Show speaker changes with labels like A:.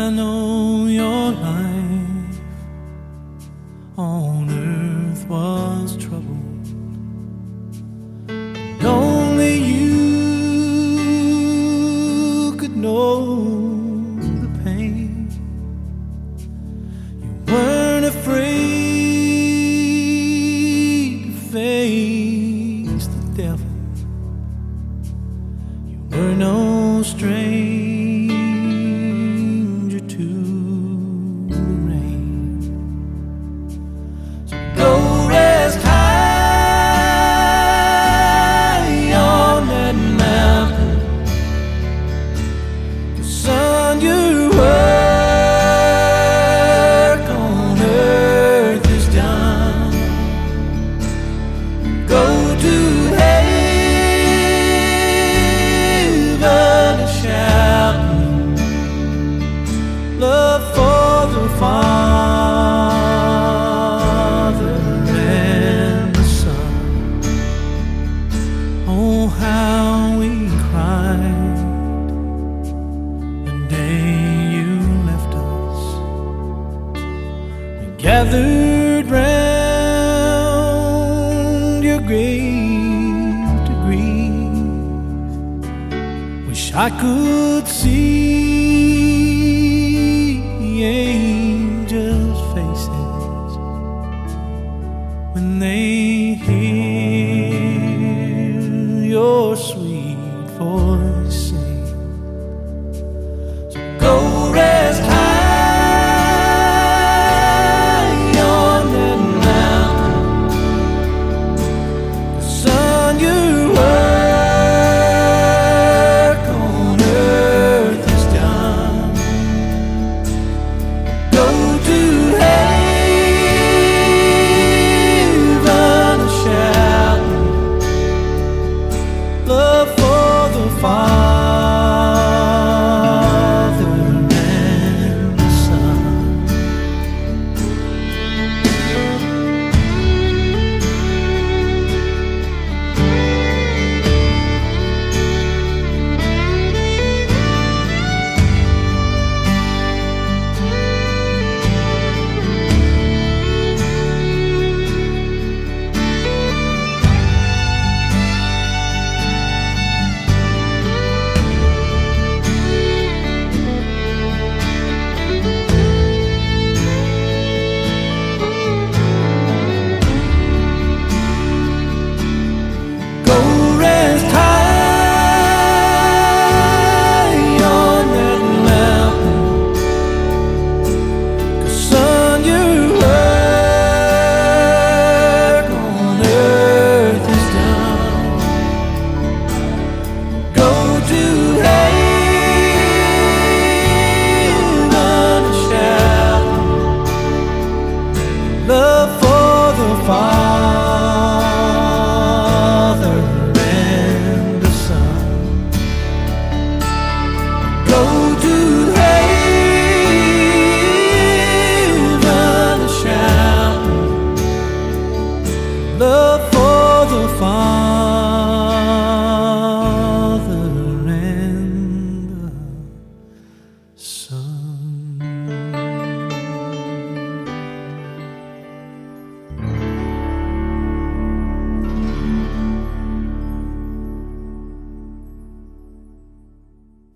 A: I know your life on earth was troubled, and only you could know the pain. You weren't afraid to face the devil. You were no stranger to the rain. So go rest high on that mountain, 'cause son, your work on earth is done. Go to love for the Father and the Son. Oh, how we cried the day you left us. We gathered round your grave to grieve. Wish I could see angels' faces when they